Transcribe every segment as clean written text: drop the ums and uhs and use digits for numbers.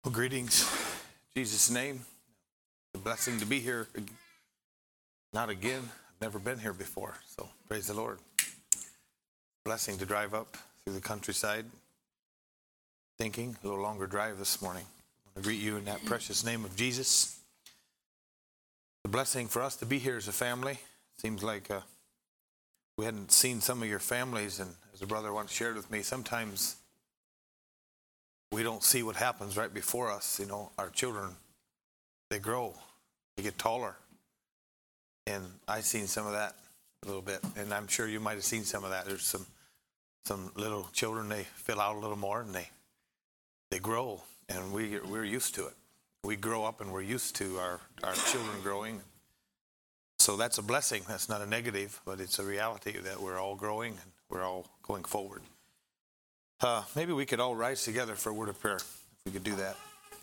Well, greetings, in Jesus' name. It's a blessing to be here. Not again. I've never been here before, so praise the Lord. Blessing to drive up through the countryside. Thinking a little longer drive this morning. I want to greet you in that precious name of Jesus. The blessing for us to be here as a family. Seems like we hadn't seen some of your families, and as a brother once shared with me, sometimes we don't see what happens right before us. You know, our children, they grow, they get taller. And I've seen some of that a little bit, and I'm sure you might have seen some of that. There's some little children, they fill out a little more, and they grow, and we're used to it. We grow up, and we're used to our children growing. So that's a blessing. That's not a negative, but it's a reality that we're all growing, and we're all going forward. Maybe we could all rise together for a word of prayer, if we could do that.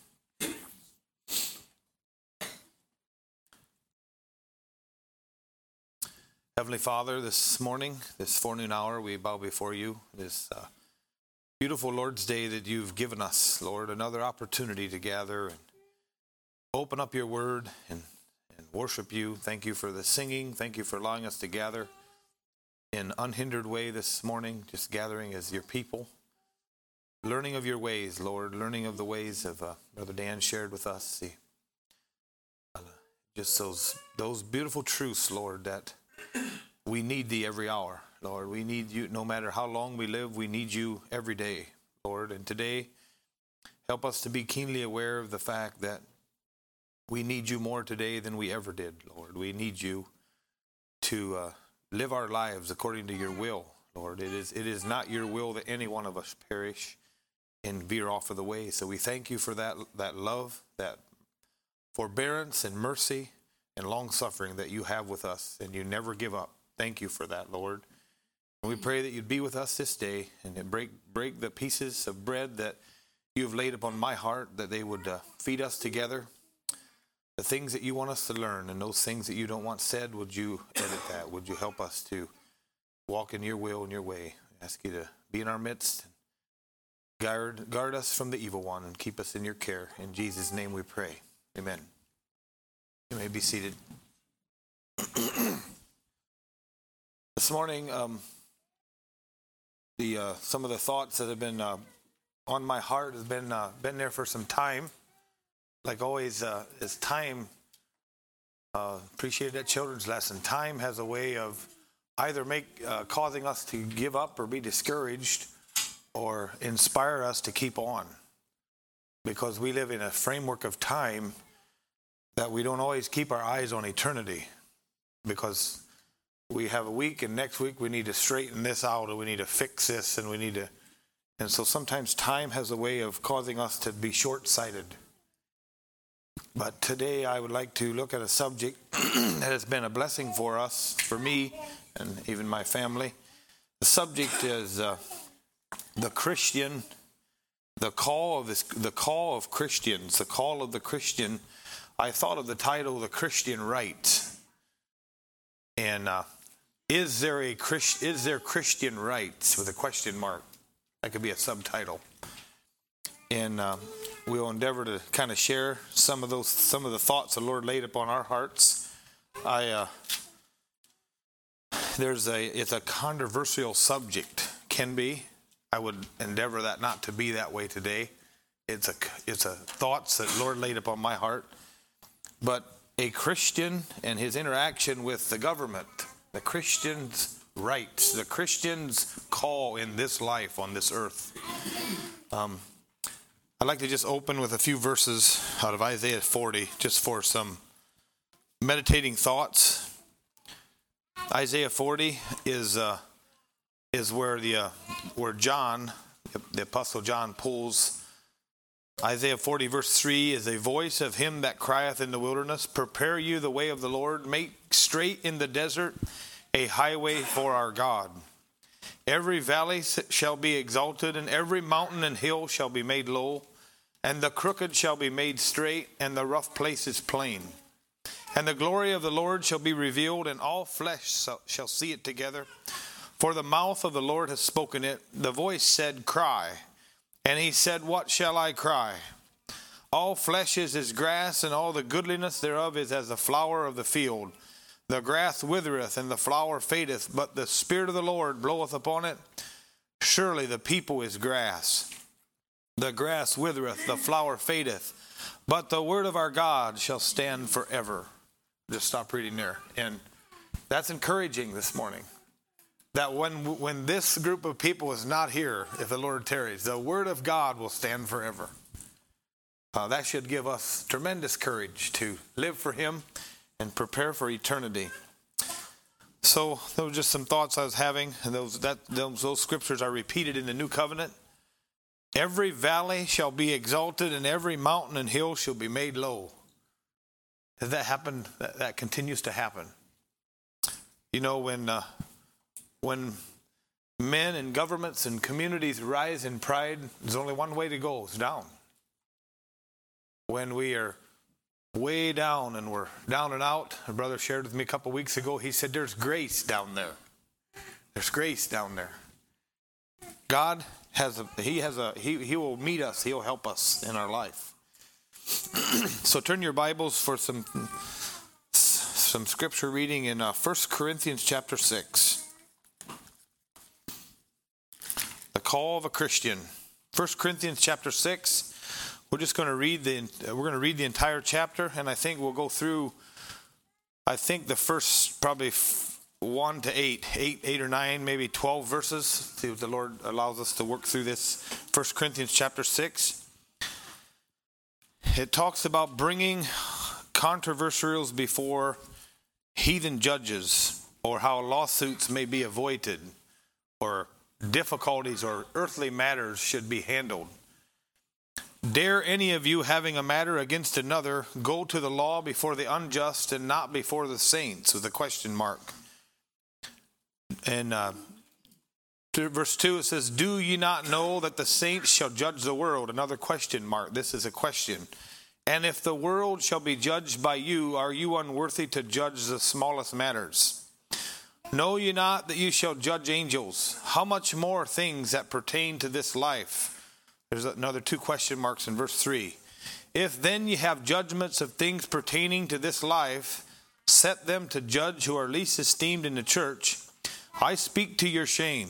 Heavenly Father, this morning, this forenoon hour, we bow before you. This beautiful Lord's Day that you've given us, Lord, another opportunity to gather and open up your word and worship you. Thank you for the singing. Thank you for allowing us to gather in unhindered way this morning, just gathering as your people. Learning of your ways, Lord, learning of the ways of Brother Dan shared with us. Just those beautiful truths, Lord, that we need thee every hour, Lord. We need you no matter how long we live. We need you every day, Lord. And today, help us to be keenly aware of the fact that we need you more today than we ever did, Lord. We need you to live our lives according to your will, Lord. It is not your will that any one of us perish and veer off of the way. So we thank you for that love, that forbearance and mercy and long-suffering that you have with us, and you never give up. Thank you for that, Lord. And we pray that you'd be with us this day and break the pieces of bread that you've laid upon my heart, that they would feed us together. The things that you want us to learn and those things that you don't want said, would you edit that? Would you help us to walk in your will and your way? I ask you to be in our midst. Guard us from the evil one and keep us in your care. In Jesus' name we pray. Amen. You may be seated. This morning, some of the thoughts that have been on my heart has been there for some time. Like always, it's time. Appreciated that children's lesson. Time has a way of either causing us to give up or be discouraged, or inspire us to keep on, because we live in a framework of time that we don't always keep our eyes on eternity, because we have a week and next week we need to straighten this out, or we need to fix this, and so sometimes time has a way of causing us to be short-sighted. But today I would like to look at a subject that has been a blessing for us, for me, and even my family. The subject is the Christian, the call of Christians, the call of the Christian. I thought of the title, The Christian Right. And is there Christian rights, with a question mark? That could be a subtitle. And we'll endeavor to kind of share some of the thoughts the Lord laid upon our hearts. It's a controversial subject, can be. I would endeavor that not to be that way today. It's a thoughts that Lord laid upon my heart. But a Christian and his interaction with the government, the Christian's rights, the Christian's call in this life on this earth. I'd like to just open with a few verses out of Isaiah 40, just for some meditating thoughts. Isaiah 40 is where John, the Apostle John, pulls. Isaiah 40 verse 3 is a voice of him that crieth in the wilderness, prepare you the way of the Lord, make straight in the desert a highway for our God. Every valley shall be exalted, and every mountain and hill shall be made low, and the crooked shall be made straight, and the rough places plain. And the glory of the Lord shall be revealed, and all flesh shall see it together. For the mouth of the Lord has spoken it. The voice said, cry. And he said, what shall I cry? All flesh is as grass, and all the goodliness thereof is as the flower of the field. The grass withereth, and the flower fadeth, but the Spirit of the Lord bloweth upon it. Surely the people is grass. The grass withereth, the flower fadeth, but the word of our God shall stand forever. Just stop reading there. And that's encouraging this morning. That when this group of people is not here, if the Lord tarries, the word of God will stand forever. That should give us tremendous courage to live for him and prepare for eternity. So those were just some thoughts I was having. And those scriptures are repeated in the New Covenant. Every valley shall be exalted, and every mountain and hill shall be made low. Has that happened? That continues to happen. You know, when men and governments and communities rise in pride, there's only one way to go. It's down. When we are way down and we're down and out, a brother shared with me a couple of weeks ago, he said, there's grace down there. There's grace down there. God he will meet us. He'll help us in our life. So turn your Bibles for some scripture reading in 1 Corinthians chapter 6. The call of a Christian. 1 Corinthians chapter 6. We're just going to read the entire chapter, and I think we'll go through, the first probably 1 to 8 or 9, maybe 12 verses. See if the Lord allows us to work through this. 1 Corinthians chapter 6. It talks about bringing controversials before heathen judges, or how lawsuits may be avoided, or difficulties or earthly matters should be handled. Dare any of you, having a matter against another, go to the law before the unjust and not before the saints? With a question mark. And verse 2, it says, do ye not know that the saints shall judge the world? Another question mark. This is a question. And if the world shall be judged by you, are you unworthy to judge the smallest matters? Know ye not that you shall judge angels? How much more things that pertain to this life? There's another 2 question marks in verse 3. If then ye have judgments of things pertaining to this life, set them to judge who are least esteemed in the church. I speak to your shame.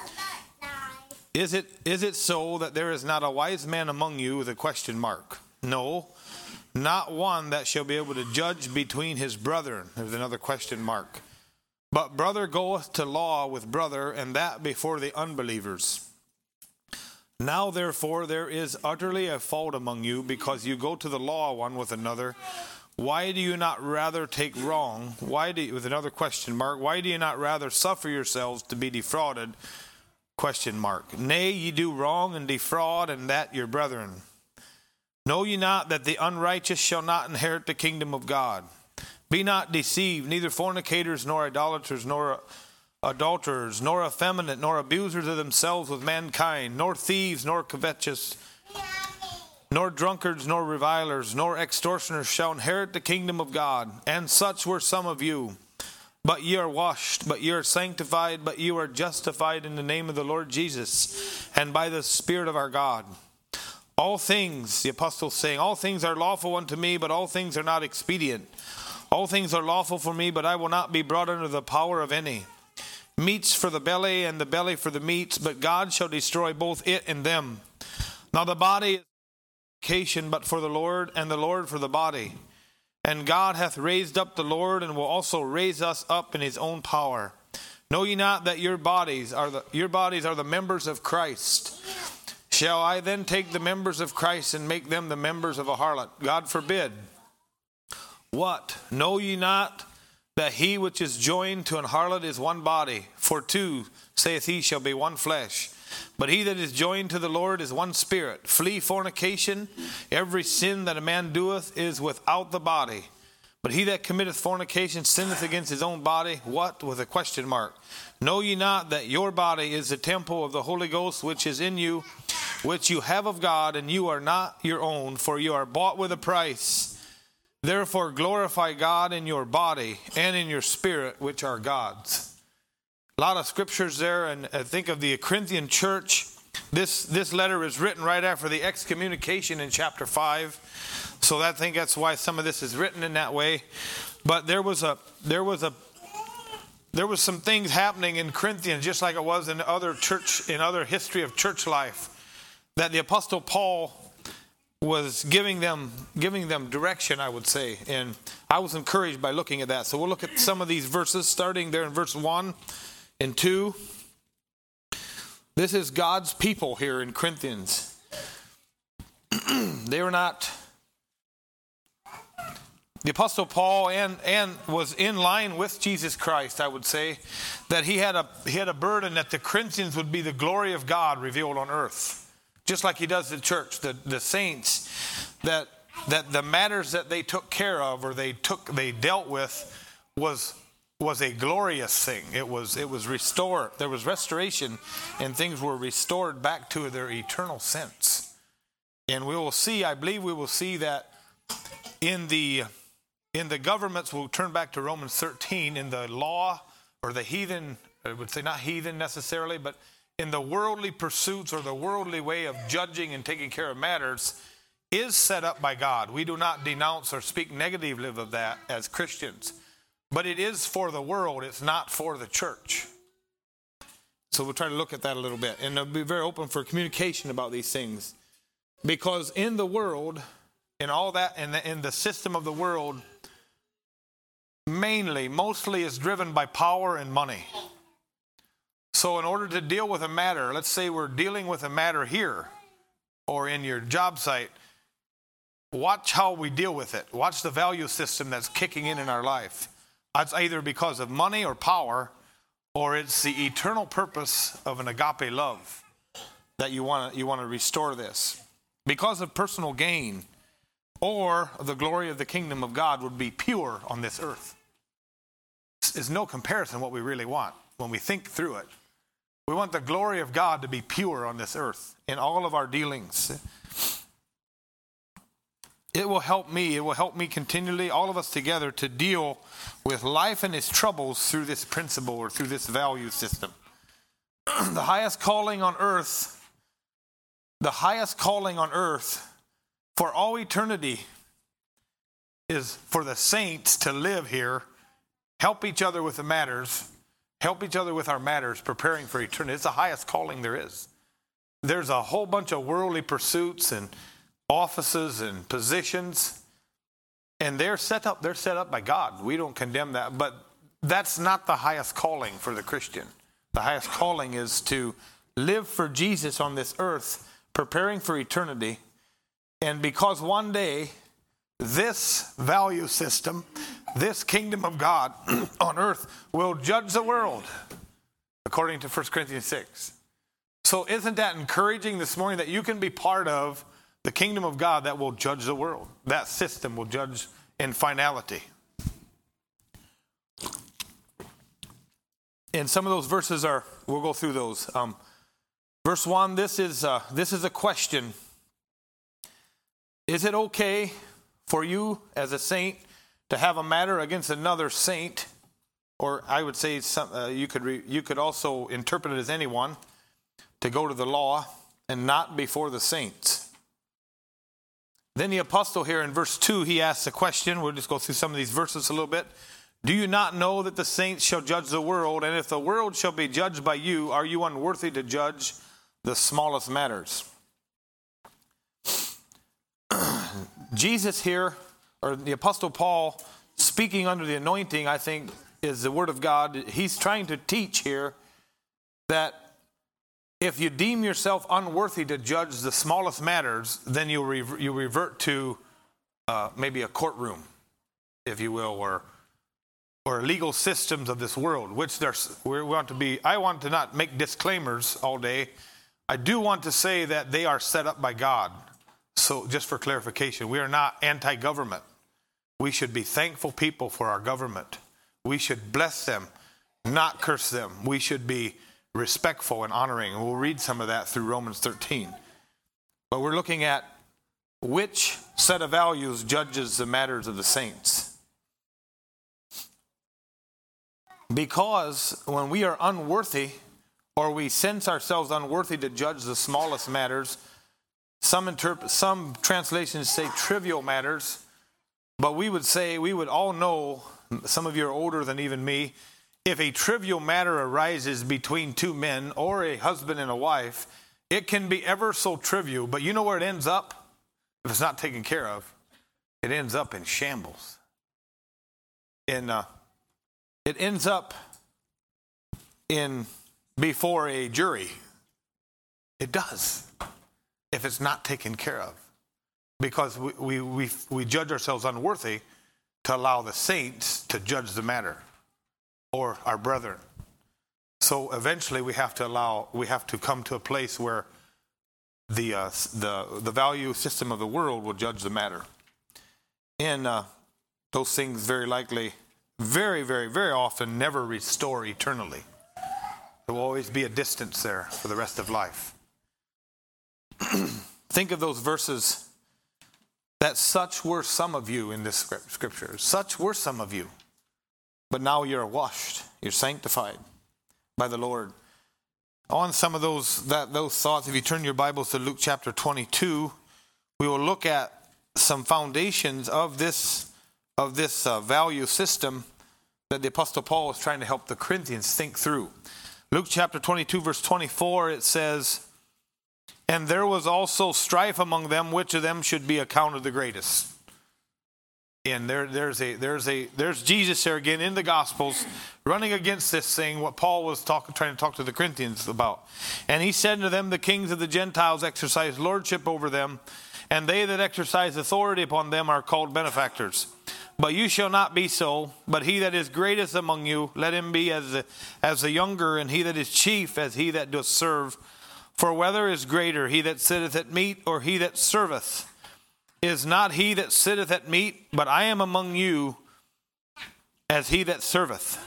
Is it so that there is not a wise man among you? With a question mark. No, not one that shall be able to judge between his brethren. There's another question mark. But brother goeth to law with brother, and that before the unbelievers. Now therefore there is utterly a fault among you, because you go to the law one with another. Why do you not rather take wrong? With another question mark, why do you not rather suffer yourselves to be defrauded? Question mark. Nay, ye do wrong and defraud, and that your brethren. Know ye not that the unrighteous shall not inherit the kingdom of God? Be not deceived, neither fornicators, nor idolaters, nor adulterers, nor effeminate, nor abusers of themselves with mankind, nor thieves, nor covetous, nor drunkards, nor revilers, nor extortioners shall inherit the kingdom of God. And such were some of you. But ye are washed, but ye are sanctified, but ye are justified in the name of the Lord Jesus, and by the Spirit of our God. All things, the apostle saying, all things are lawful unto me, but all things are not expedient. All things are lawful for me, but I will not be brought under the power of any. Meats for the belly, and the belly for the meats, but God shall destroy both it and them. Now the body is vacation but for the Lord, and the Lord for the body. And God hath raised up the Lord, and will also raise us up in his own power. Know ye not that your bodies are the members of Christ? Shall I then take the members of Christ and make them the members of a harlot? God forbid. What? Know ye not that he which is joined to an harlot is one body? For two, saith he, shall be one flesh. But he that is joined to the Lord is one spirit. Flee fornication. Every sin that a man doeth is without the body. But he that committeth fornication sinneth against his own body. What? With a question mark. Know ye not that your body is the temple of the Holy Ghost which is in you, which you have of God, and you are not your own, for you are bought with a price. Therefore glorify God in your body and in your spirit, which are God's. A lot of scriptures there, and I think of the Corinthian church. This letter is written right after the excommunication in chapter 5. So I think that's why some of this is written in that way. But there was some things happening in Corinthians, just like it was in other history of church life, that the Apostle Paul was giving them direction, I would say. And I was encouraged by looking at that. So we'll look at some of these verses, starting there in verse 1 and 2. This is God's people here in Corinthians. They were not... The Apostle Paul and was in line with Jesus Christ, I would say, that he had a burden that the Corinthians would be the glory of God revealed on earth. Just like he does the church, the saints, that the matters that they took care of or they dealt with was a glorious thing. It was restored. There was restoration, and things were restored back to their eternal sense. And I believe we will see that in the governments. We'll turn back to Romans 13, in the law or the heathen, I would say not heathen necessarily, but in the worldly pursuits or the worldly way of judging and taking care of matters is set up by God. We do not denounce or speak negatively of that as Christians. But it is for the world. It's not for the church. So we'll try to look at that a little bit. And I'll be very open for communication about these things. Because in the world, in all that, in the system of the world, mostly is driven by power and money. So in order to deal with a matter, let's say we're dealing with a matter here or in your job site, watch how we deal with it. Watch the value system that's kicking in our life. It's either because of money or power, or it's the eternal purpose of an agape love that you want to restore this. Because of personal gain or the glory of the kingdom of God would be pure on this earth. There's no comparison what we really want when we think through it. We want the glory of God to be pure on this earth in all of our dealings. It will help me continually, all of us together, to deal with life and its troubles through this principle or through this value system. The highest calling on earth for all eternity is for the saints to live here, help each other with the matters, help each other with our matters, preparing for eternity. It's the highest calling there is. There's a whole bunch of worldly pursuits and offices and positions, and they're set up by God. We don't condemn that, but that's not the highest calling for the Christian. The highest calling is to live for Jesus on this earth, preparing for eternity. And because one day this value system, this kingdom of God on earth will judge the world, according to 1 Corinthians 6. So isn't that encouraging this morning that you can be part of the kingdom of God that will judge the world? That system will judge in finality. And some of those verses we'll go through those. Verse 1, this is a question. Is it okay for you as a saint to have a matter against another saint? Or I would say you could also interpret it as anyone, to go to the law and not before the saints. Then the apostle here in verse 2, he asks a question. We'll just go through some of these verses a little bit. Do you not know that the saints shall judge the world? And if the world shall be judged by you, are you unworthy to judge the smallest matters? Jesus here, or the apostle Paul, speaking under the anointing, I think, is the word of God. He's trying to teach here that if you deem yourself unworthy to judge the smallest matters, then you revert to maybe a courtroom, if you will, or legal systems of this world, which I want to not make disclaimers all day. I do want to say that they are set up by God. So just for clarification, we are not anti-government. We should be thankful people for our government. We should bless them, not curse them. We should be respectful and honoring. And we'll read some of that through Romans 13. But we're looking at which set of values judges the matters of the saints. Because when we are unworthy, or we sense ourselves unworthy to judge the smallest matters. Some translations say trivial matters, but we would all know, some of you are older than even me, if a trivial matter arises between two men or a husband and a wife, it can be ever so trivial, but you know where it ends up? If it's not taken care of, it ends up in shambles. It ends up before a jury. It does, if it's not taken care of, because we judge ourselves unworthy to allow the saints to judge the matter, or our brethren. So eventually we have to come to a place where the value system of the world will judge the matter. And those things very likely, very, very, very often never restore eternally. There will always be a distance there for the rest of life. Think of those verses, that such were some of you in this scripture. Such were some of you. But now you're washed, you're sanctified by the Lord. On some of those thoughts, if you turn your Bibles to Luke chapter 22, we will look at some foundations of this value system that the Apostle Paul was trying to help the Corinthians think through. Luke chapter 22, verse 24, it says, "And there was also strife among them, which of them should be accounted the greatest." And there's Jesus there again in the Gospels running against this thing, what Paul was trying to talk to the Corinthians about. "And he said to them, the kings of the Gentiles exercise lordship over them, and they that exercise authority upon them are called benefactors. But you shall not be so, but he that is greatest among you, let him be as the younger, and he that is chief as he that doth serve. For whether is greater, he that sitteth at meat, or he that serveth? Is not he that sitteth at meat, but I am among you as he that serveth.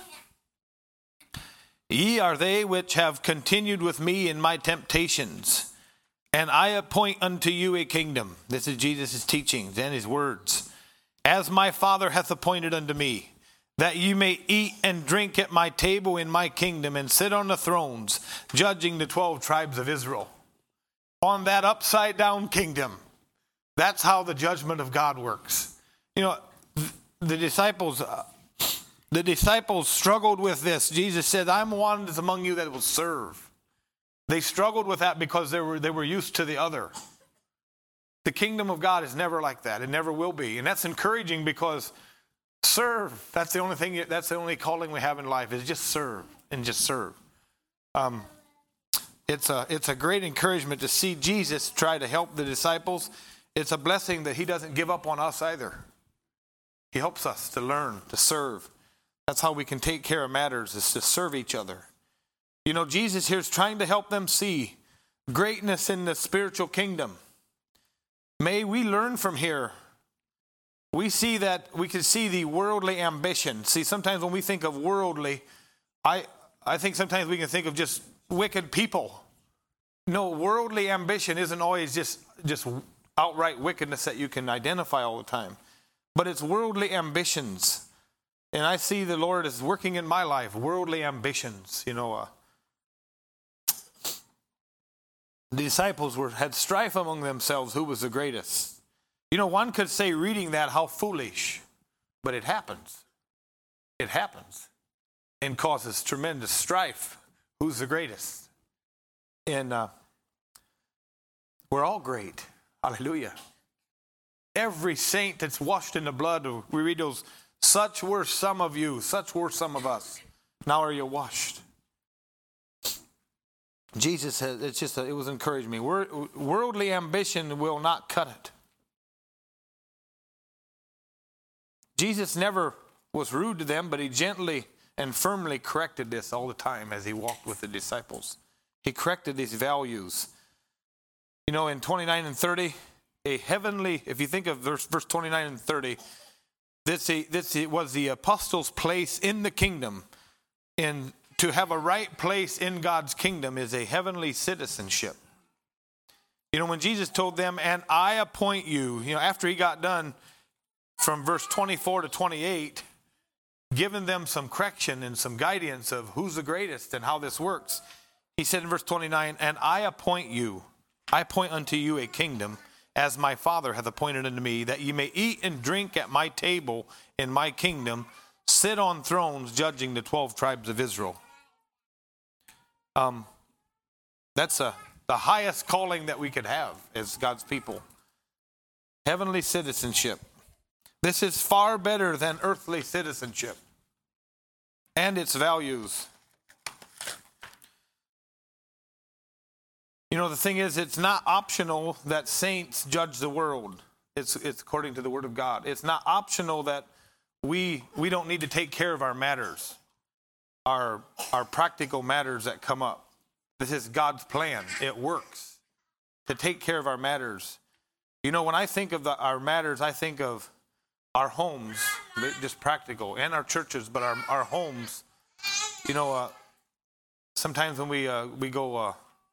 Ye are they which have continued with me in my temptations, and I appoint unto you a kingdom." This is Jesus' teachings and his words. "As my Father hath appointed unto me, that you may eat and drink at my table in my kingdom, and sit on the thrones, judging the 12 tribes of Israel." On that upside down kingdom. That's how the judgment of God works. You know, the disciples struggled with this. Jesus said, "I'm one that's among you that will serve." They struggled with that because they were used to the other. The kingdom of God is never like that. It never will be. And that's encouraging, because serve, that's the only calling we have in life, is just serve and just serve. It's a great encouragement to see Jesus try to help the disciples. It's a blessing that he doesn't give up on us either. He helps us to learn, to serve. That's how we can take care of matters, is to serve each other. You know, Jesus here is trying to help them see greatness in the spiritual kingdom. May we learn from here. We see that we can see the worldly ambition. See, sometimes when we think of worldly, I think sometimes we can think of just wicked people. No, worldly ambition isn't always just outright wickedness that you can identify all the time. But it's worldly ambitions. And I see the Lord is working in my life, worldly ambitions. You know, the disciples had strife among themselves, who was the greatest. You know, one could say, reading that, how foolish. But it happens. It happens. And causes tremendous strife. Who's the greatest? And we're all great. Hallelujah. Every saint that's washed in the blood, we read those, such were some of you, such were some of us. Now are you washed? Jesus said, it was encouraging me. Worldly ambition will not cut it. Jesus never was rude to them, but he gently and firmly corrected this all the time as he walked with the disciples. He corrected these values. You know, in 29 and 30, a heavenly, if you think of verse 29 and 30, this was the apostles' place in the kingdom. And to have a right place in God's kingdom is a heavenly citizenship. You know, when Jesus told them, "And I appoint you," you know, after he got done from verse 24 to 28, giving them some correction and some guidance of who's the greatest and how this works, He said in verse 29, and I appoint unto you a kingdom, as my Father hath appointed unto me, that ye may eat and drink at my table in my kingdom, sit on thrones judging the 12 tribes of Israel. That's the highest calling that we could have as God's people. Heavenly citizenship. This is far better than earthly citizenship and its values. You know, the thing is, it's not optional that saints judge the world. It's according to the Word of God. It's not optional that we don't need to take care of our matters, our practical matters that come up. This is God's plan. It works to take care of our matters. You know, when I think of our matters, I think of our homes, just practical, and our churches, but our homes. You know, sometimes when we go,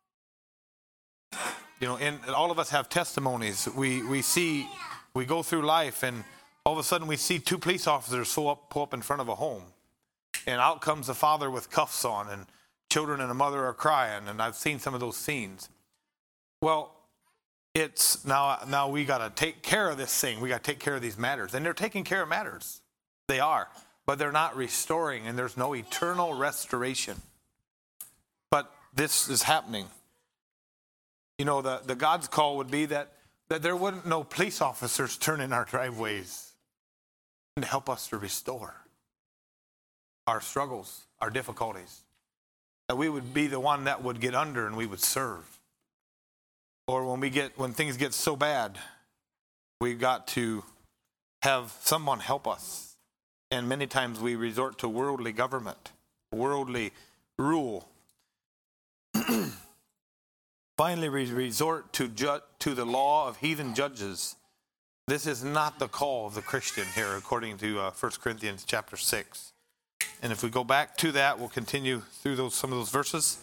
you know, and all of us have testimonies. We go through life, and all of a sudden we see two police officers pull up in front of a home, and out comes the father with cuffs on, and children and a mother are crying, and I've seen some of those scenes. Well, it's now we got to take care of this thing. We got to take care of these matters, and they're taking care of matters. They are, but they're not restoring, and there's no eternal restoration. But this is happening. You know, the God's call would be that there wouldn't no police officers turn in our driveways and help us to restore our struggles, our difficulties. That we would be the one that would get under and we would serve. Or when things get so bad, we've got to have someone help us. And many times we resort to worldly government, worldly rule. Finally, we resort to the law of heathen judges. This is not the call of the Christian here, according to 1 Corinthians chapter 6. And if we go back to that, we'll continue through some of those verses.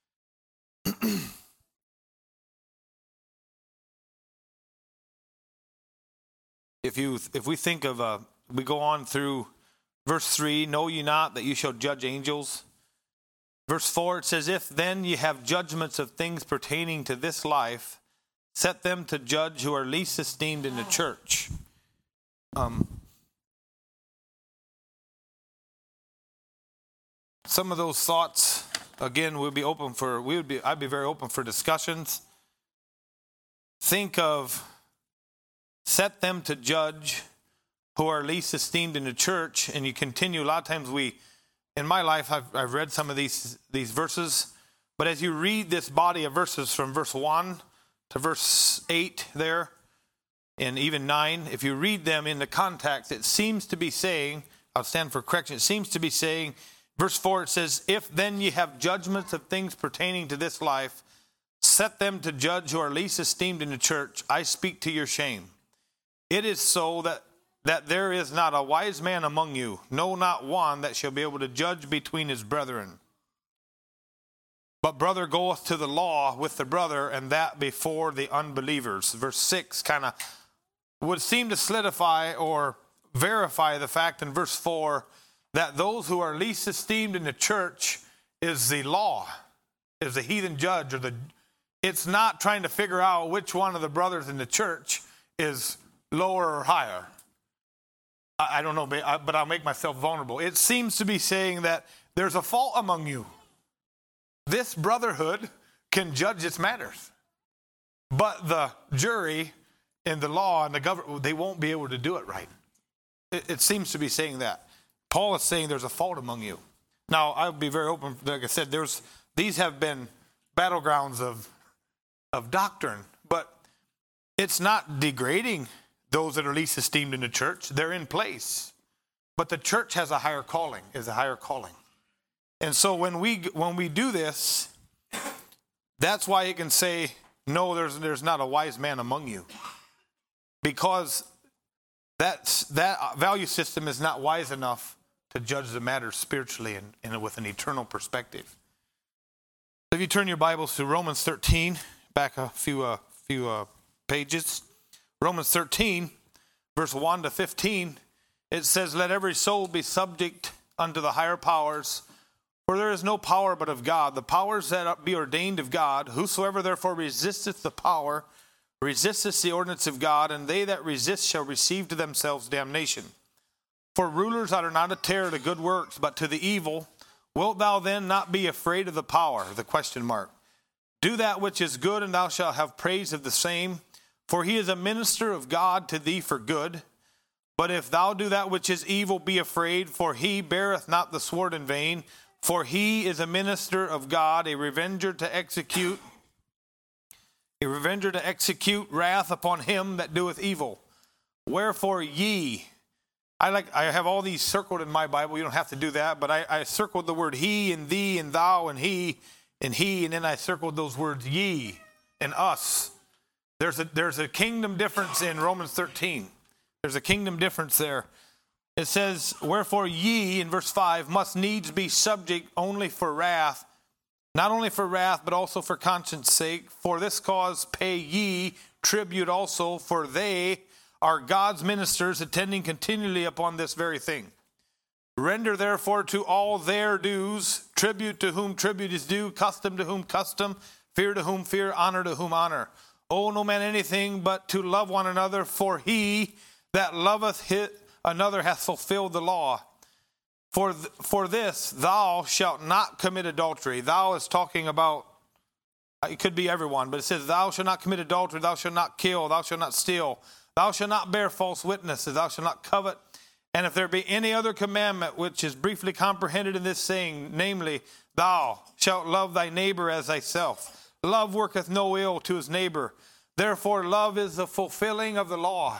If we think of, we go on through verse 3, know ye not that you shall judge angels? Verse 4, it says, if then ye have judgments of things pertaining to this life, set them to judge who are least esteemed in the church. Some of those thoughts, again, I'd be very open for discussions. Think of, set them to judge who are least esteemed in the church, and you continue. A lot of times in my life, I've read some of these verses, but as you read this body of verses from verse 1 to verse 8 there, and even 9, if you read them in the context, it seems to be saying, I'll stand for correction, it seems to be saying, verse 4, it says, if then ye have judgments of things pertaining to this life, set them to judge who are least esteemed in the church. I speak to your shame. It is so that there is not a wise man among you, no, not one, that shall be able to judge between his brethren. But brother goeth to the law with the brother, and that before the unbelievers. Verse 6 kind of would seem to solidify or verify the fact in verse 4 that those who are least esteemed in the church is the law, is the heathen judge, it's not trying to figure out which one of the brothers in the church is lower or higher. I don't know, but I'll make myself vulnerable. It seems to be saying that there's a fault among you. This brotherhood can judge its matters. But the jury and the law and the government, they won't be able to do it right. It seems to be saying that. Paul is saying there's a fault among you. Now, I'll be very open. Like I said, these have been battlegrounds of doctrine, but it's not degrading those that are least esteemed in the church. They're in place. But the church has a higher calling, And so when we do this, that's why it can say, no, there's not a wise man among you. Because that value system is not wise enough to judge the matter spiritually and with an eternal perspective. If you turn your Bibles to Romans 13, back a few pages. Romans 13, verse 1 to 15, it says, let every soul be subject unto the higher powers, For there is no power but of God. The powers that be ordained of God. Whosoever therefore resisteth the power, resisteth the ordinance of God, and they that resist shall receive to themselves damnation. For rulers are not a terror to good works, but to the evil. Wilt thou then not be afraid of the power? The question mark. Do that which is good, and thou shalt have praise of the same. For he is a minister of God to thee for good. But if thou do that which is evil, be afraid, for he beareth not the sword in vain. For he is a minister of God, a revenger to execute wrath upon him that doeth evil. Wherefore ye, I have all these circled in my Bible. You don't have to do that, but I circled the word he and thee and thou and he, and then I circled those words ye and us. There's a kingdom difference in Romans 13. There's a kingdom difference there. It says, wherefore ye, in verse 5, must needs be subject only for wrath, not only for wrath, but also for conscience sake. For this cause pay ye tribute also, for they are God's ministers, attending continually upon this very thing. Render therefore to all their dues, tribute to whom tribute is due, custom to whom custom, fear to whom fear, honor to whom honor. Owe no man anything but to love one another, for he that loveth another hath fulfilled the law. For this thou shalt not commit adultery. Thou is talking about, it could be everyone, but it says, thou shalt not commit adultery, thou shalt not kill, thou shalt not steal, thou shalt not bear false witnesses, thou shalt not covet. And if there be any other commandment which is briefly comprehended in this saying, namely, thou shalt love thy neighbor as thyself. Love worketh no ill to his neighbor. Therefore love is the fulfilling of the law.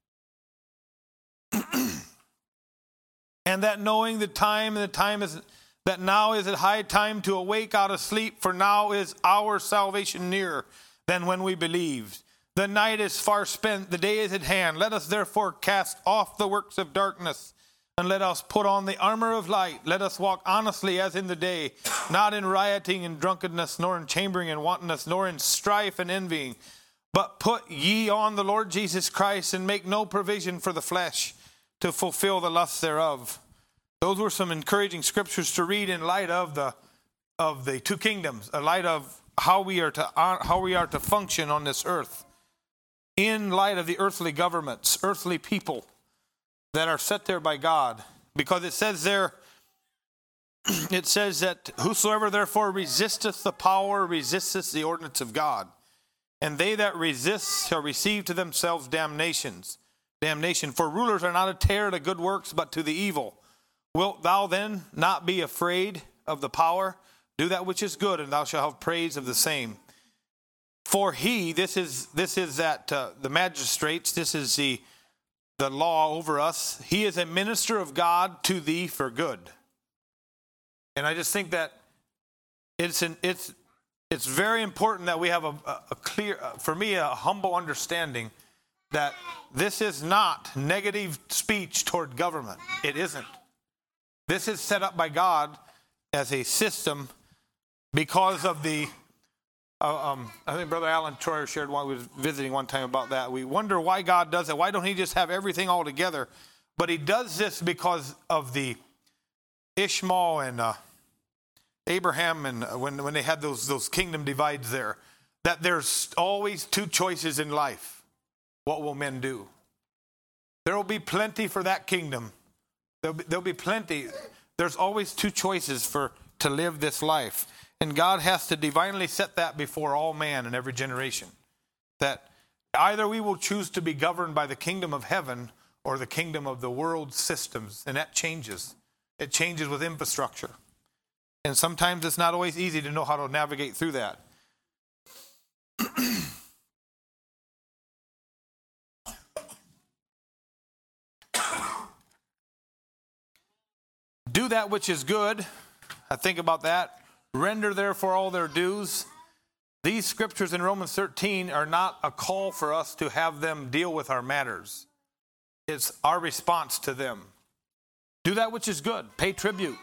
And that knowing the time is that now is it high time to awake out of sleep, for now is our salvation nearer than when we believed. The night is far spent, the day is at hand. Let us therefore cast off the works of darkness, and let us put on the armor of light. Let us walk honestly as in the day, not in rioting and drunkenness, nor in chambering and wantonness, nor in strife and envying. But put ye on the Lord Jesus Christ, and make no provision for the flesh to fulfill the lusts thereof. Those were some encouraging scriptures to read in light of the two kingdoms, in light of how we are to function on this earth, in light of the earthly governments, earthly people that are set there by God. Because it says there, it says that whosoever therefore resisteth the power resisteth the ordinance of God, and they that resist shall receive to themselves damnation. For rulers are not a terror to good works, but to the evil. Wilt thou then not be afraid of the power? Do that which is good, and thou shalt have praise of the same. For he, this is that the magistrates, this is the law over us. He is a minister of God to thee for good. And I just think that it's very important that we have a clear, for me, a humble understanding that this is not negative speech toward government. It isn't. This is set up by God as a system because of the, I think Brother Alan Troyer shared one, we was visiting one time about that. We wonder why God does it. Why don't he just have everything all together? But he does this because of the Ishmael and Abraham, and when they had those kingdom divides there, that there's always two choices in life. What will men do? There will be plenty for that kingdom. There'll be plenty. There's always two choices to live this life. And God has to divinely set that before all man in every generation. That either we will choose to be governed by the kingdom of heaven or the kingdom of the world systems. And that changes. It changes with infrastructure. And sometimes it's not always easy to know how to navigate through that. Do that which is good. I think about that. Render therefore all their dues. These scriptures in Romans 13 are not a call for us to have them deal with our matters. It's our response to them. Do that which is good. Pay tribute.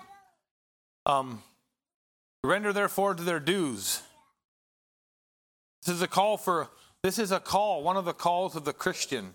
Render therefore to their dues. This is a call, one of the calls of the Christian.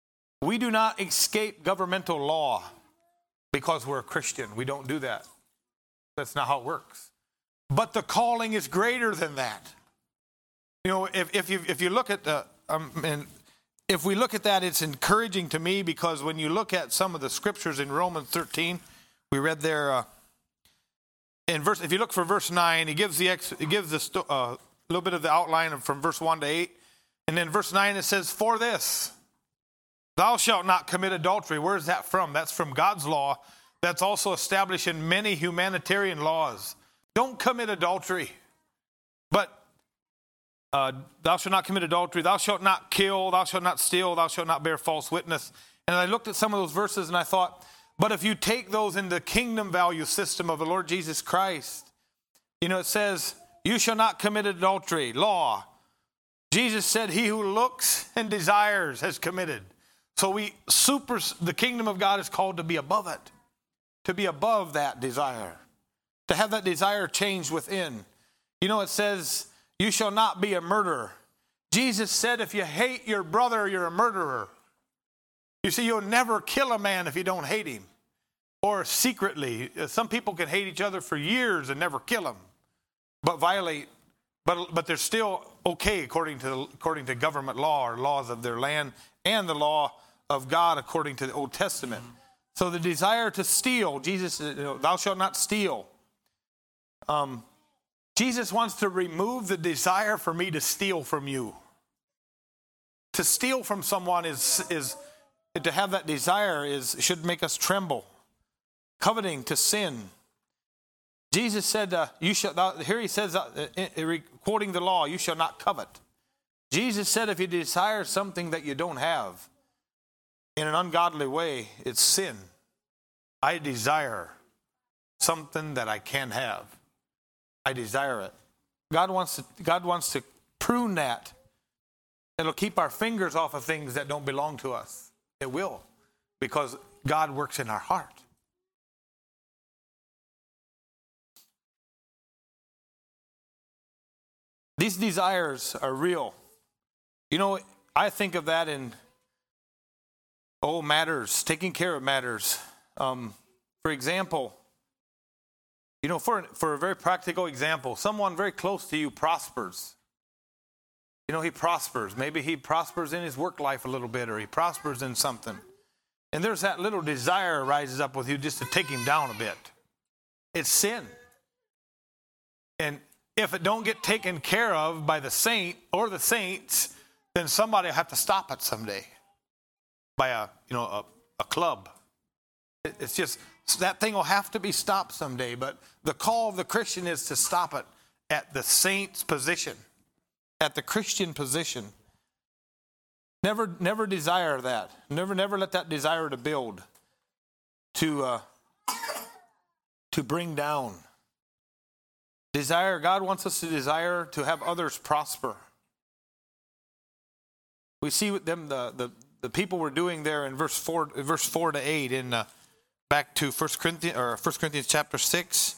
We do not escape governmental law because we're a Christian. We don't do that. That's not how it works. But the calling is greater than that. You know, if you look at the and if we look at that, it's encouraging to me, because when you look at some of the scriptures in Romans 13, we read there in verse. If you look for verse 9, he gives the little bit of the outline from verse 1 to 8, and then verse 9 it says, "For this, thou shalt not commit adultery." Where is that from? That's from God's law. That's also established in many humanitarian laws. Don't commit adultery. But thou shalt not commit adultery, thou shalt not kill, thou shalt not steal, thou shalt not bear false witness. And I looked at some of those verses and I thought, but if you take those in the kingdom value system of the Lord Jesus Christ, you know, it says, you shall not commit adultery, law. Jesus said, he who looks and desires has committed. So the kingdom of God is called to be above it, to be above that desire, to have that desire changed within. You know, it says, you shall not be a murderer. Jesus said, if you hate your brother, you're a murderer. You see, you'll never kill a man if you don't hate him. Or secretly. Some people can hate each other for years and never kill them, but they're still okay according to government law or laws of their land and the law of God according to the Old Testament. So the desire to steal, Jesus said, thou shalt not steal. Jesus wants to remove the desire for me to steal from you. To steal from someone is to have that desire should make us tremble. Coveting, to sin. Jesus said, here he says, quoting the law, you shall not covet. Jesus said, if you desire something that you don't have in an ungodly way, it's sin. I desire something that I can have. I desire it. God wants to prune that. It'll keep our fingers off of things that don't belong to us. It will, because God works in our heart. These desires are real. You know, I think of that in matters, taking care of matters. For example, you know, for a very practical example, someone very close to you prospers. You know, he prospers. Maybe he prospers in his work life a little bit, or he prospers in something. And there's that little desire rises up with you just to take him down a bit. It's sin. And if it don't get taken care of by the saint or the saints, then somebody will have to stop it someday by a club. It's just, that thing will have to be stopped someday. But the call of the Christian is to stop it at the saint's position, at the Christian position. Never desire that. Never let that desire to build, to bring down. Desire, God wants us to desire to have others prosper. We see what the people were doing there in verse 4 to 8 in back to 1 Corinthians chapter 6.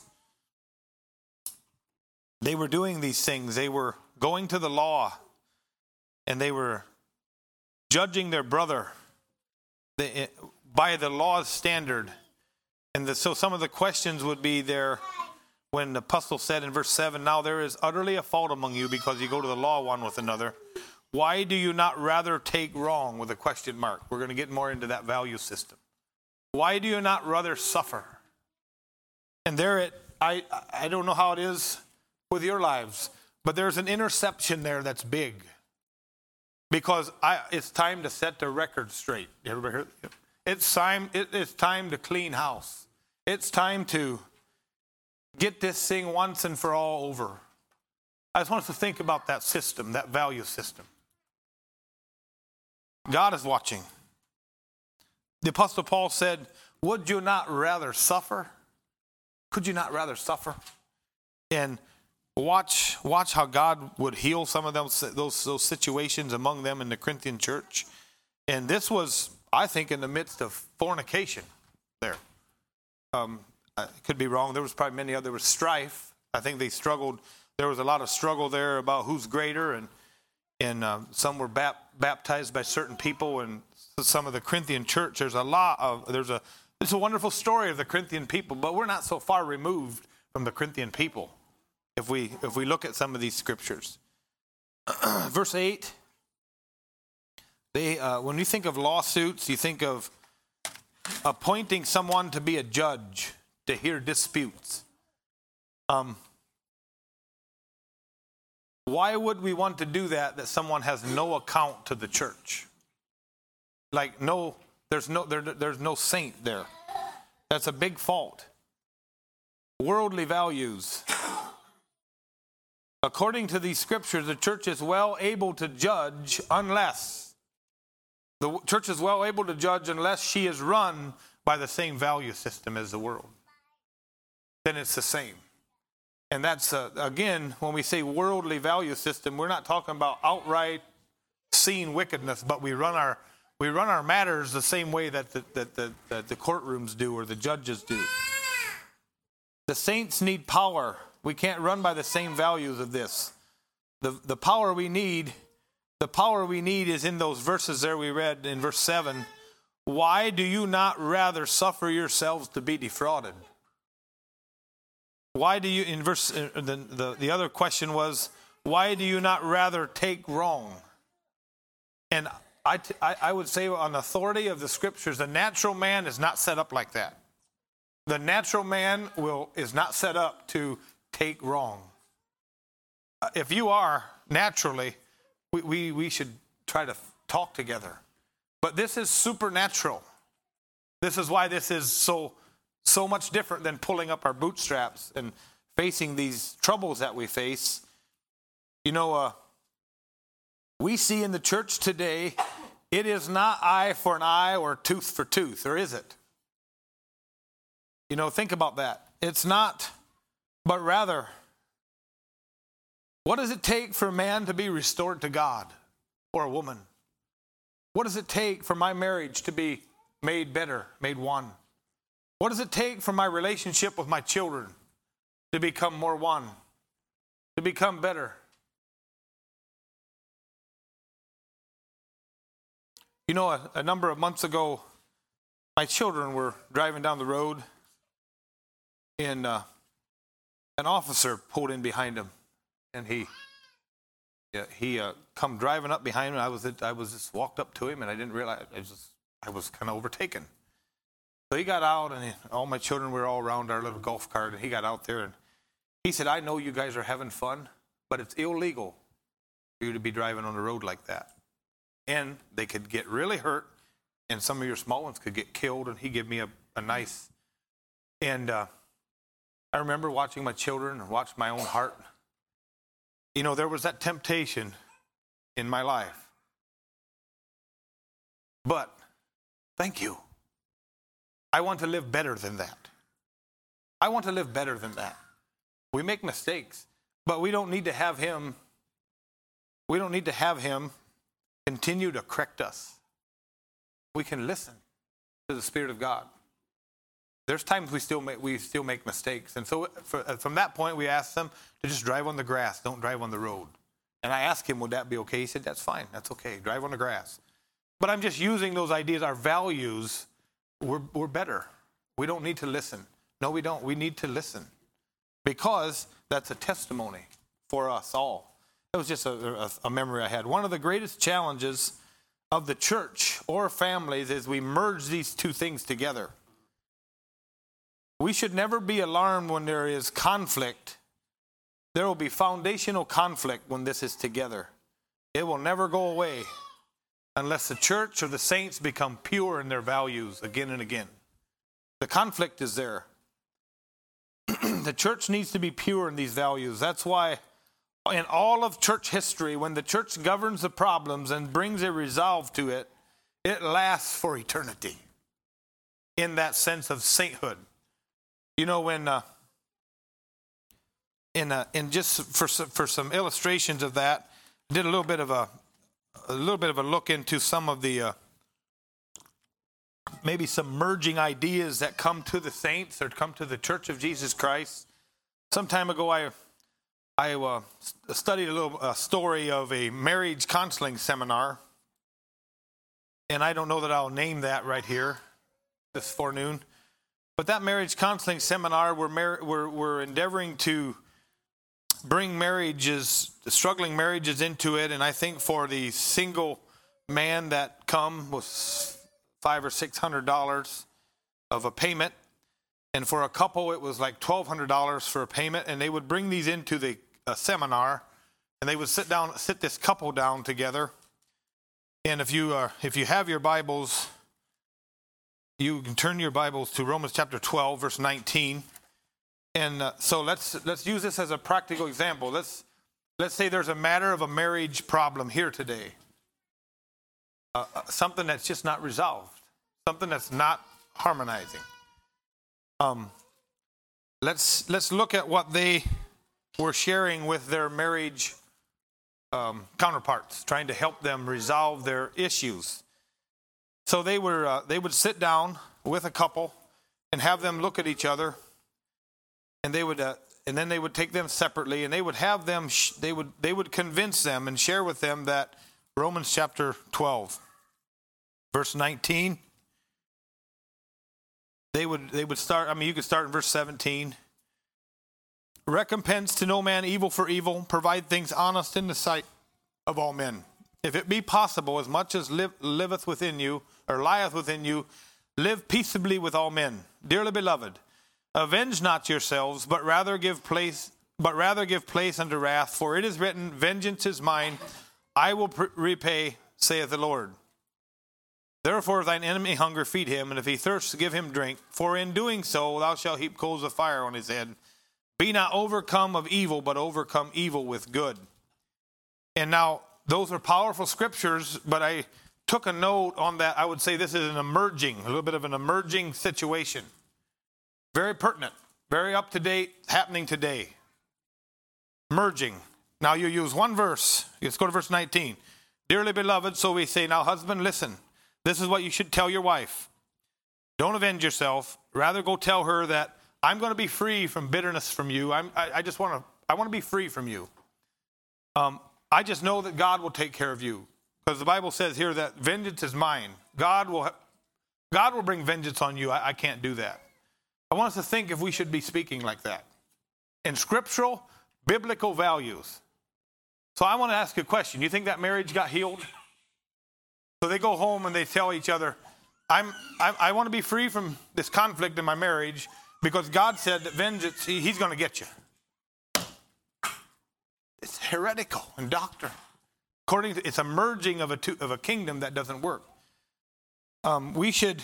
They were doing these things. They were going to the law, and they were judging their brother by the law's standard. And so some of the questions would be there when the apostle said in verse 7, now there is utterly a fault among you because you go to the law one with another. Why do you not rather take wrong, with a question mark? We're going to get more into that value system. Why do you not rather suffer? And I don't know how it is with your lives, but there's an interception there that's big. Because it's time to set the record straight. Everybody heard? It's time to clean house. It's time to get this thing once and for all over. I just want us to think about that system, that value system. God is watching. The Apostle Paul said, would you not rather suffer? Could you not rather suffer? And watch how God would heal some of those situations among them in the Corinthian church. And this was, I think, in the midst of fornication there. I could be wrong. There was probably there was strife. I think they struggled. There was a lot of struggle there about who's greater, and some were baptized by certain people, and some of the Corinthian church. It's a wonderful story of the Corinthian people, but we're not so far removed from the Corinthian people. If we look at some of these scriptures, verse 8. When you think of lawsuits, you think of appointing someone to be a judge to hear disputes. Why would we want to do that someone has no account to the church? Like there's no saint there. That's a big fault. Worldly values. According to these scriptures, the church is well able to judge unless she is run by the same value system as the world. Then it's the same. And that's, again, when we say worldly value system, we're not talking about outright seen wickedness, but we run our matters the same way that the courtrooms do or the judges do. The saints need power. We can't run by the same values of this. The power we need is in those verses there we read in verse 7. Why do you not rather suffer yourselves to be defrauded? Why do you, in verse, the other question was, why do you not rather take wrong? And I would say on the authority of the scriptures, the natural man is not set up like that. The natural man is not set up to take wrong. If you are, naturally, we should try to talk together. But this is supernatural. This is why this is so much different than pulling up our bootstraps and facing these troubles that we face. You know, we see in the church today, it is not eye for an eye or tooth for tooth, or is it? You know, think about that. It's not, but rather, what does it take for a man to be restored to God, or a woman? What does it take for my marriage to be made better, made one? What does it take for my relationship with my children to become more one, to become better? You know, a number of months ago, my children were driving down the road, and an officer pulled in behind them, and he come driving up behind him. I was just walked up to him, and I didn't realize I was kind of overtaken. So he got out, and all my children were all around our little golf cart, and he got out there, and he said, "I know you guys are having fun, but it's illegal for you to be driving on the road like that. And they could get really hurt, and some of your small ones could get killed." And he gave me a nice, and I remember watching my children and watched my own heart. You know, there was that temptation in my life. But thank you. I want to live better than that. I want to live better than that. We make mistakes, but we don't need to have him. We don't need to have him continue to correct us. We can listen to the Spirit of God. There's times we still make mistakes, and so from that point we asked them to just drive on the grass, don't drive on the road. And I asked him, would that be okay? He said, that's fine, that's okay, drive on the grass. But I'm just using those ideas, our values. We're better. We don't need to listen. No, we don't. We need to listen, because that's a testimony for us all. It was just a memory I had. One of the greatest challenges of the church or families is we merge these two things together. We should never be alarmed when there is conflict. There will be foundational conflict when this is together. It will never go away unless the church or the saints become pure in their values again and again. The conflict is there. The church needs to be pure in these values. That's why in all of church history, when the church governs the problems and brings a resolve to it, it lasts for eternity in that sense of sainthood. You know, when in just for some illustrations of that, I did a little bit of a look into some of the maybe some merging ideas that come to the saints or come to the Church of Jesus Christ. Some time ago, I studied a little story of a marriage counseling seminar, and I don't know that I'll name that right here this forenoon. But that marriage counseling seminar, we're endeavoring to bring struggling marriages into it. And I think for the single man that come was $500 or $600 of a payment. And for a couple, it was like $1,200 for a payment. And they would bring these into the seminar, and they would sit this couple down together. And if you have your Bibles, you can turn your Bibles to Romans chapter 12, verse 19. And so let's use this as a practical example. Let's say there's a matter of a marriage problem here today. Something that's just not resolved. Something that's not harmonizing. Let's look at what they were sharing with their marriage counterparts, trying to help them resolve their issues. So they would sit down with a couple and have them look at each other, and then they would take them separately, and they would have them they would convince them and share with them that Romans chapter 12, verse 19. They would start. I mean, you could start in verse 17. Recompense to no man evil for evil. Provide things honest in the sight of all men. If it be possible, as much as liveth within you, or lieth within you, live peaceably with all men. Dearly beloved, avenge not yourselves, but rather give place unto wrath. For it is written, vengeance is mine, I will repay, saith the Lord. Therefore, if thine enemy hunger, feed him, and if he thirst, give him drink. For in doing so, thou shalt heap coals of fire on his head. Be not overcome of evil, but overcome evil with good. And now, those are powerful scriptures, but I took a note on that. I would say this is a little bit of an emerging situation. Very pertinent, very up to date, happening today. Emerging. Now you use one verse. Let's go to verse 19. Dearly beloved, so we say, now husband, listen. This is what you should tell your wife. Don't avenge yourself. Rather go tell her that I'm going to be free from bitterness from you. I want to be free from you. I just know that God will take care of you. Because the Bible says here that vengeance is mine. God will bring vengeance on you. I can't do that. I want us to think if we should be speaking like that. In scriptural, biblical values. So I want to ask you a question. You think that marriage got healed? So they go home and they tell each other, I want to be free from this conflict in my marriage because God said that vengeance, he's going to get you. It's heretical in doctrine. It's a merging of a kingdom that doesn't work. We should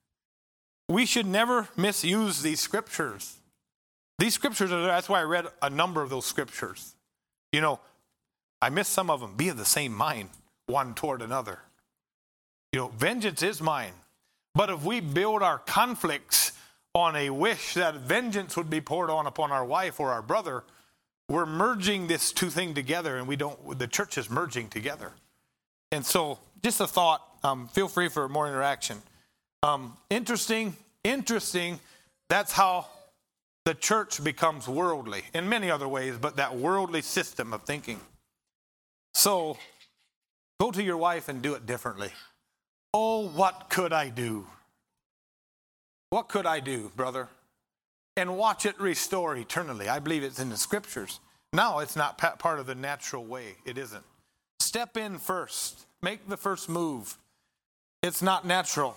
never misuse these scriptures. These scriptures are there. That's why I read a number of those scriptures. You know, I missed some of them. Be of the same mind, one toward another. You know, vengeance is mine. But if we build our conflicts on a wish that vengeance would be poured on upon our wife or our brother, we're merging this two things together, and the church is merging together. And so, just a thought, feel free for more interaction. Interesting, that's how the church becomes worldly, in many other ways, but that worldly system of thinking. So, go to your wife and do it differently. Oh, what could I do? What could I do, brother? And watch it restore eternally. I believe it's in the scriptures. No, it's not part of the natural way. It isn't. Step in first. Make the first move. It's not natural.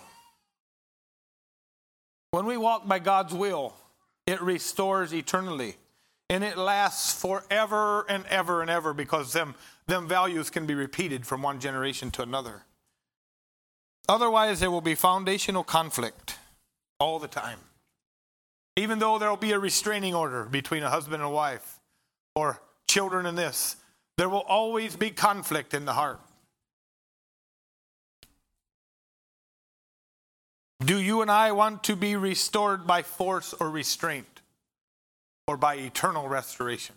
When we walk by God's will, it restores eternally. And it lasts forever and ever and ever because them values can be repeated from one generation to another. Otherwise, there will be foundational conflict all the time. Even though there will be a restraining order between a husband and a wife or children in this, there will always be conflict in the heart. Do you and I want to be restored by force or restraint or by eternal restoration?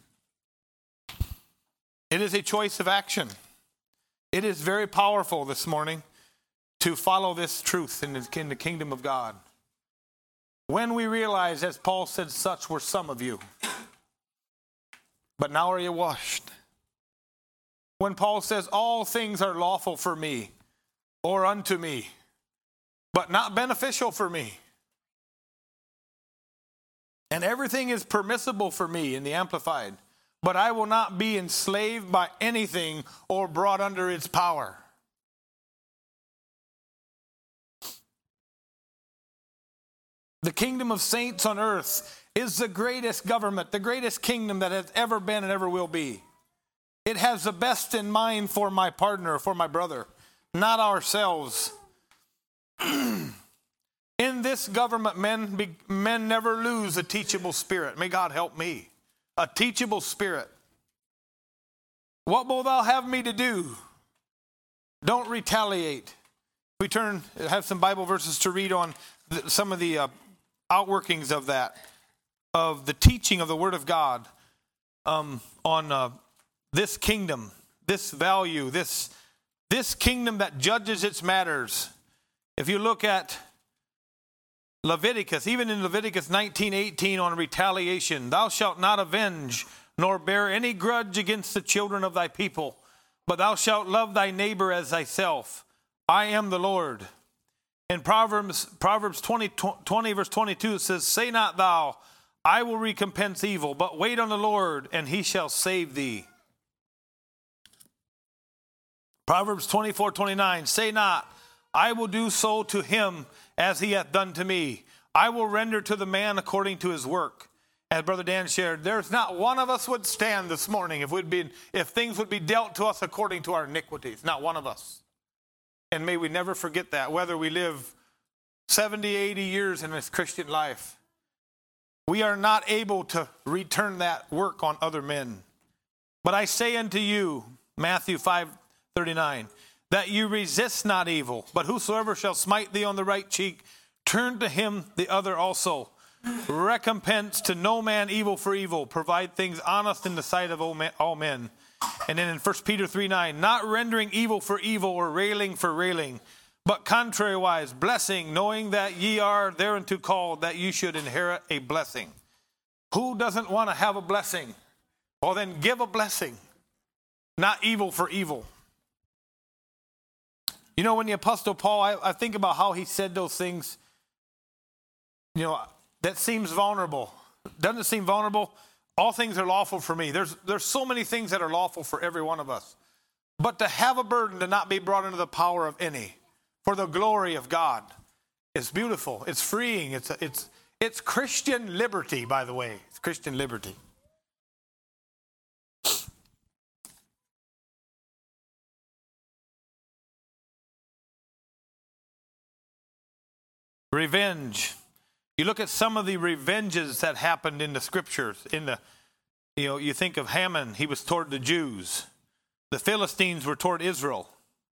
It is a choice of action. It is very powerful this morning to follow this truth in the kingdom of God. When we realize, as Paul said, such were some of you, but now are you washed? When Paul says, all things are lawful for me or unto me, but not beneficial for me. And everything is permissible for me in the Amplified, but I will not be enslaved by anything or brought under its power. The kingdom of saints on earth is the greatest government, the greatest kingdom that has ever been and ever will be. It has the best in mind for my partner, for my brother, not ourselves. In this government, men never lose a teachable spirit. May God help me. A teachable spirit. What will thou have me to do? Don't retaliate. We have some Bible verses to read on some of the outworkings of that, of the teaching of the Word of God on this kingdom, this value, this kingdom that judges its matters. If you look at Leviticus, even in Leviticus 19:18 on retaliation, thou shalt not avenge nor bear any grudge against the children of thy people, but thou shalt love thy neighbor as thyself. I am the Lord. In Proverbs 20 verse 22, it says, say not thou, I will recompense evil, but wait on the Lord, and he shall save thee. Proverbs 24:29, say not, I will do so to him as he hath done to me. I will render to the man according to his work. As Brother Dan shared, there's not one of us would stand this morning if things would be dealt to us according to our iniquities. Not one of us. And may we never forget that, whether we live 70, 80 years in this Christian life. We are not able to return that work on other men. But I say unto you, Matthew 5:39, that you resist not evil, but whosoever shall smite thee on the right cheek, turn to him the other also. Recompense to no man evil for evil. Provide things honest in the sight of all men. And then in 1 Peter 3:9, not rendering evil for evil or railing for railing, but contrariwise blessing, knowing that ye are thereunto called, that you should inherit a blessing. Who doesn't want to have a blessing? Well, then give a blessing, not evil for evil. You know, when the Apostle Paul, I think about how he said those things, that seems vulnerable. Doesn't it seem vulnerable? All things are lawful for me. There's so many things that are lawful for every one of us. But to have a burden to not be brought into the power of any, for the glory of God, is beautiful. It's freeing. It's Christian liberty, by the way. It's Christian liberty. Revenge. You look at some of the revenges that happened in the scriptures. You think of Haman, he was toward the Jews. The Philistines were toward Israel.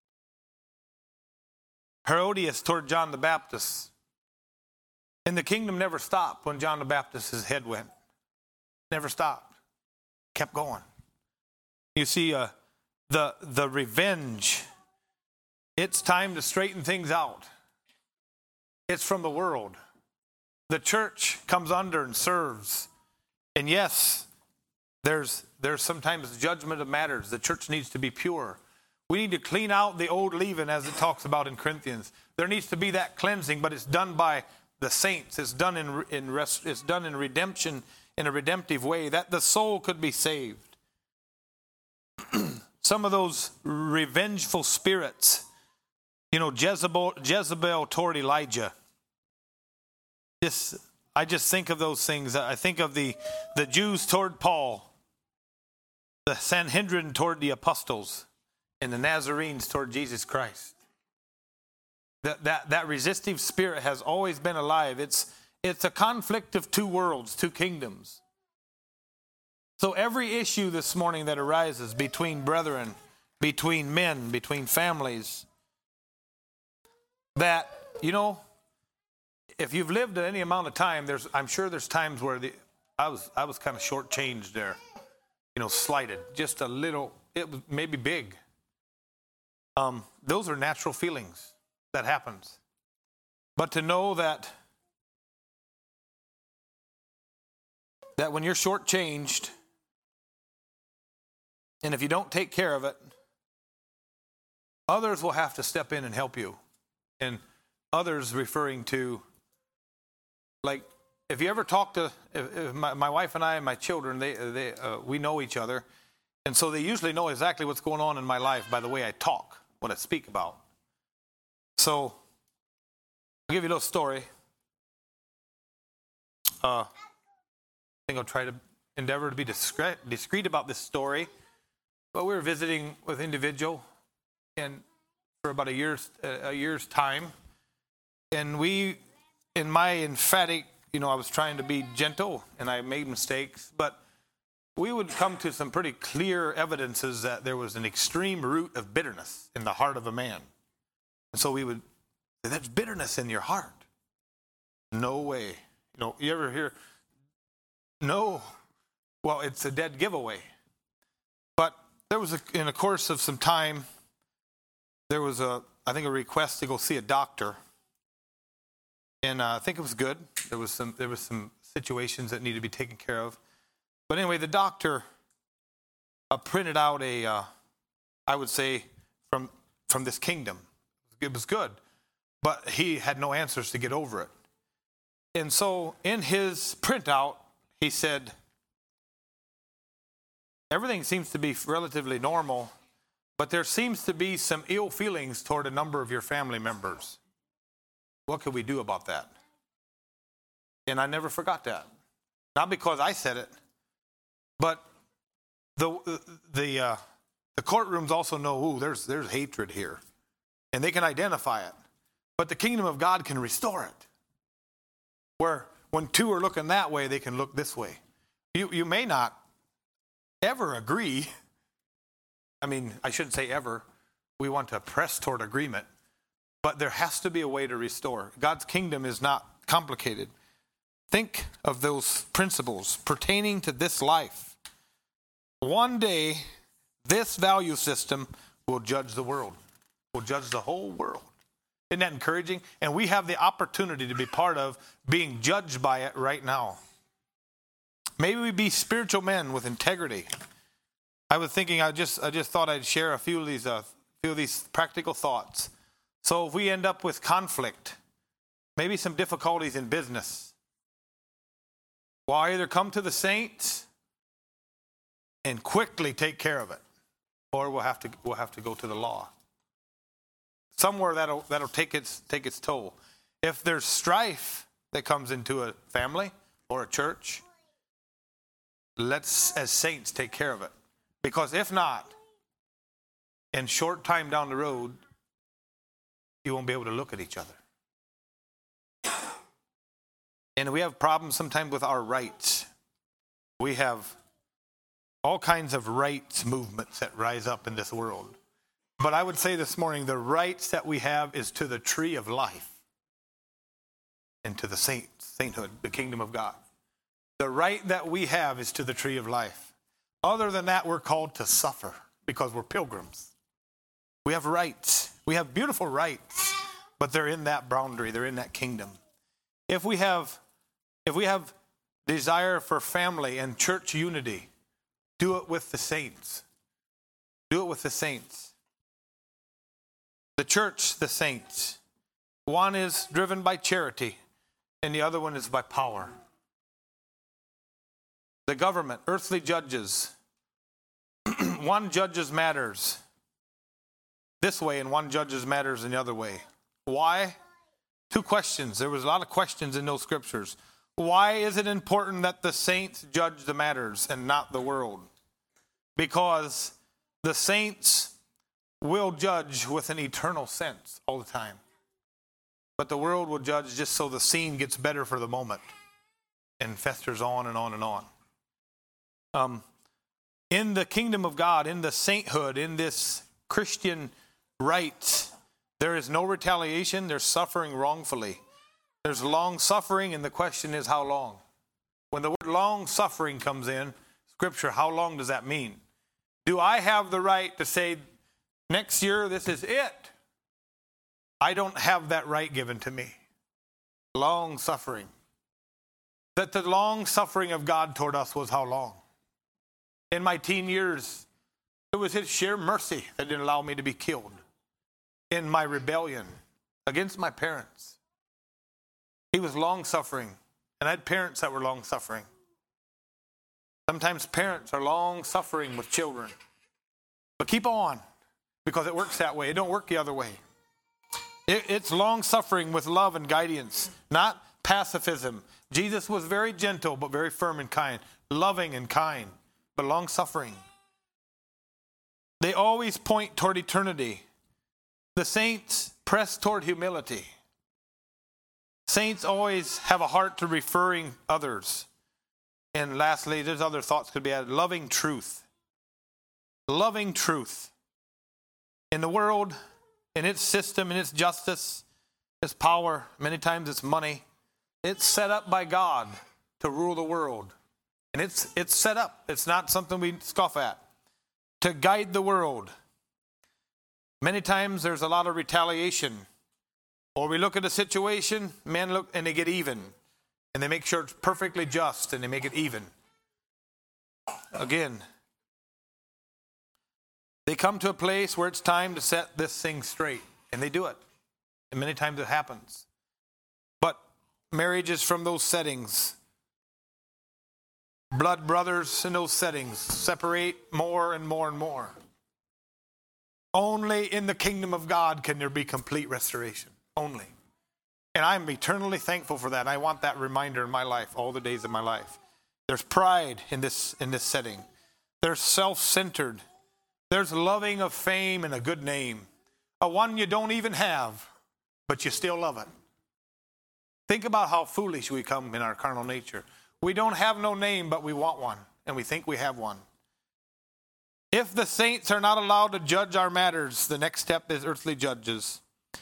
Herodias toward John the Baptist. And the kingdom never stopped when John the Baptist's head went. Never stopped. Kept going. You see, the revenge. It's time to straighten things out. It's from the world. The church comes under and serves. And yes, there's sometimes judgment of matters. The church needs to be pure. We need to clean out the old leaven, as it talks about in Corinthians. There needs to be that cleansing, but it's done by the saints. It's done it's done in redemption, in a redemptive way, that the soul could be saved. Some of those revengeful spirits, Jezebel toward Elijah. I just think of those things. I think of the Jews toward Paul, the Sanhedrin toward the apostles, and the Nazarenes toward Jesus Christ. That resistive spirit has always been alive. It's a conflict of two worlds, two kingdoms. So every issue this morning that arises between brethren, between men, between families, that, if you've lived at any amount of time, I'm sure there's times where I was kind of shortchanged there, slighted just a little. It was maybe big. Those are natural feelings that happens. But to know that when you're shortchanged, and if you don't take care of it, others will have to step in and help you. And others referring to, like if you ever talk to if my wife and I and my children, we know each other, and so they usually know exactly what's going on in my life by the way I talk, what I speak about. So I'll give you a little story. I think I'll try to endeavor to be discreet about this story. But we were visiting with an individual and for about a year's time, and in my emphatic, I was trying to be gentle, and I made mistakes, but we would come to some pretty clear evidences that there was an extreme root of bitterness in the heart of a man. And so we would say, "There's bitterness in your heart." No way. You ever hear, no, well, it's a dead giveaway. But there was, in the course of some time, there was a request to go see a doctor. And I think it was good. There was some situations that needed to be taken care of. But anyway, the doctor printed out I would say, from this kingdom. It was good, but he had no answers to get over it. And so in his printout, he said, "Everything seems to be relatively normal, but there seems to be some ill feelings toward a number of your family members. What can we do about that?" And I never forgot that. Not because I said it, but the courtrooms also know, there's hatred here. And they can identify it. But the kingdom of God can restore it. Where when two are looking that way, they can look this way. You may not ever agree. I mean, I shouldn't say ever. We want to press toward agreement. But there has to be a way to restore. God's kingdom is not complicated. Think of those principles pertaining to this life. One day, this value system will judge the world, will judge the whole world. Isn't that encouraging? And we have the opportunity to be part of being judged by it right now. Maybe we be spiritual men with integrity. I was thinking, I just thought I'd share a few of these practical thoughts. So if we end up with conflict, maybe some difficulties in business, well, either come to the saints and quickly take care of it, or we'll have to go to the law. Somewhere that'll take its toll. If there's strife that comes into a family or a church, let's as saints take care of it. Because if not, in short time down the road, you won't be able to look at each other. And we have problems sometimes with our rights. We have all kinds of rights movements that rise up in this world. But I would say this morning, the rights that we have is to the tree of life and to the sainthood, the kingdom of God. The right that we have is to the tree of life. Other than that, we're called to suffer because we're pilgrims. We have rights. We have beautiful rights, but they're in that boundary. They're in that kingdom. If we have desire for family and church unity, do it with the saints. Do it with the saints. The church, the saints. One is driven by charity, and the other one is by power. The government, earthly judges. One judges matters this way, and one judges matters in the other way. Why? Two questions. There was a lot of questions in those scriptures. Why is it important that the saints judge the matters and not the world? Because the saints will judge with an eternal sense all the time. But the world will judge just so the scene gets better for the moment and festers on and on and on. In the kingdom of God, in the sainthood, in this Christian right, there is no retaliation. There's suffering wrongfully. There's long suffering, and the question is how long? When the word long suffering comes in Scripture, how long does that mean? Do I have the right to say, next year, this is it? I don't have that right given to me. Long suffering. That the long suffering of God toward us was how long? In my teen years, it was his sheer mercy that didn't allow me to be killed. In my rebellion against my parents, he was long suffering And I had parents that were long-suffering. Sometimes parents are long-suffering with children. But keep on, because it works that way. It don't work the other way. It's long-suffering with love and guidance, not pacifism. Jesus was very gentle, but very firm and kind. Loving and kind, but long-suffering. They always point toward eternity. The saints press toward humility. Saints always have a heart to referring others. And lastly, there's other thoughts could be added. Loving truth. Loving truth. In the world, in its system, in its justice, its power, many times it's money. It's set up by God to rule the world. And it's set up. It's not something we scoff at. To guide the world. Many times there's a lot of retaliation. Or we look at a situation, men look and they get even. And they make sure it's perfectly just and they make it even. Again, they come to a place where it's time to set this thing straight. And they do it. And many times it happens. But marriages from those settings, blood brothers in those settings, separate more and more and more. Only in the kingdom of God can there be complete restoration. Only. And I'm eternally thankful for that. I want that reminder in my life, all the days of my life. There's pride in this setting. There's self-centered. There's loving of fame and a good name. A one you don't even have, but you still love it. Think about how foolish we come in our carnal nature. We don't have no name, but we want one, and we think we have one. If the saints are not allowed to judge our matters, the next step is earthly judges.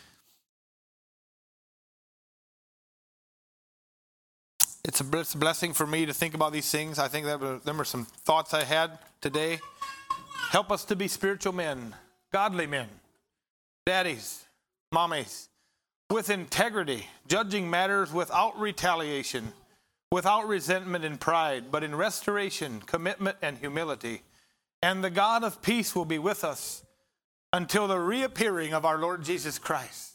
It's a blessing for me to think about these things. I think them are some thoughts I had today. Help us to be spiritual men, godly men, daddies, mommies, with integrity, judging matters without retaliation, without resentment and pride, but in restoration, commitment, and humility. And the God of peace will be with us until the reappearing of our Lord Jesus Christ.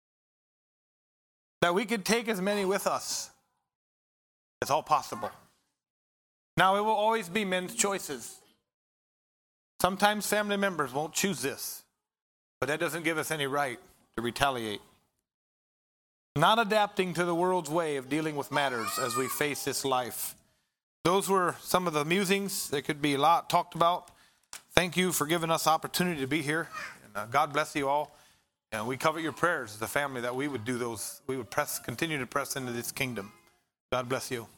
That we could take as many with us. It's all possible. Now, it will always be men's choices. Sometimes family members won't choose this, but that doesn't give us any right to retaliate. Not adapting to the world's way of dealing with matters as we face this life. Those were some of the musings. There could be a lot talked about. Thank you for giving us opportunity to be here. And God bless you all. And we covet your prayers as a family that we would do those. We would continue to press into this kingdom. God bless you.